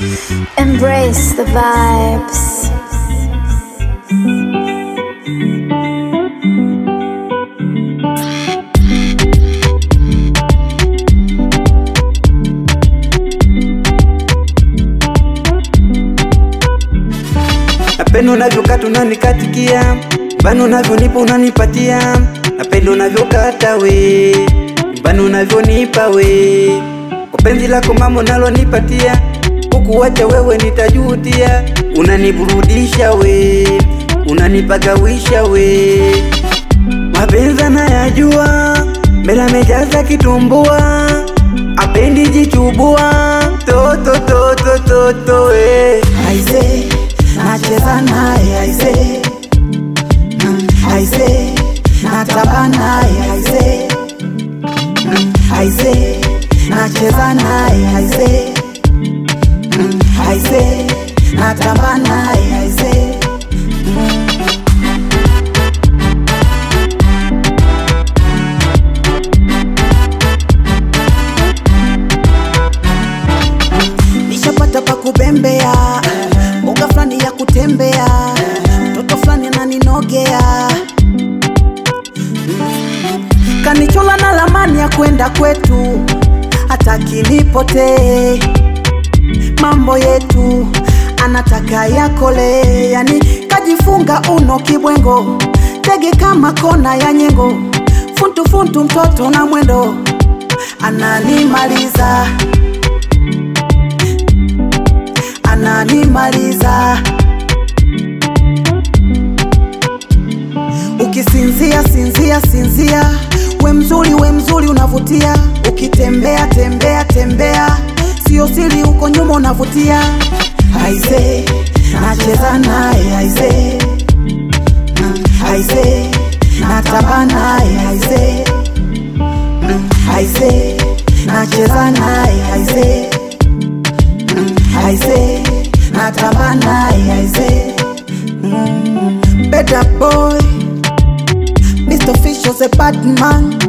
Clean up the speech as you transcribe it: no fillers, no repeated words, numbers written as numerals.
Embrace the vibes. Napenda unavyokata unanikatikia, bano unavyonipa unanipatia. Napenda unavyokata we, bano unavyonipa we. Kwa penzi lako mama unalonipatia, kukuacha wewe nitajutia. Unaniburudisha we, unanipagawisha we. Mapenzi nayajua, mbele amejaza kitumbua. Apendi jichubua, toto toto toto we. Aise, nacheza naye aise, aise, natamba naye aise, aise, nacheza naye aise, aise, natamba naye aise. Nishapata pa kubembea, mboga flani ya kutembea, mtoto flani ananinogea. Kanichola na lamani ya kwenda kwetu, hataki nipotee. Mambo yetu anataka yakole, yani kajifunga uno kibwengo. Tege kama kona ya nyengo, funtu funtu mtoto na mwendo. Ananimaliza, ananimaliza. Ukisinzia sinzia sinzia, we mzuri unavutia. Ukitembea tembea tembea, sio siri uko nyuma unavutia. Aise, nacheza naye aise, aise, natamba naye aise, aise, nacheza naye aise, aise, natamba naye aise. Better boy, Mr. Fisher's a bad man.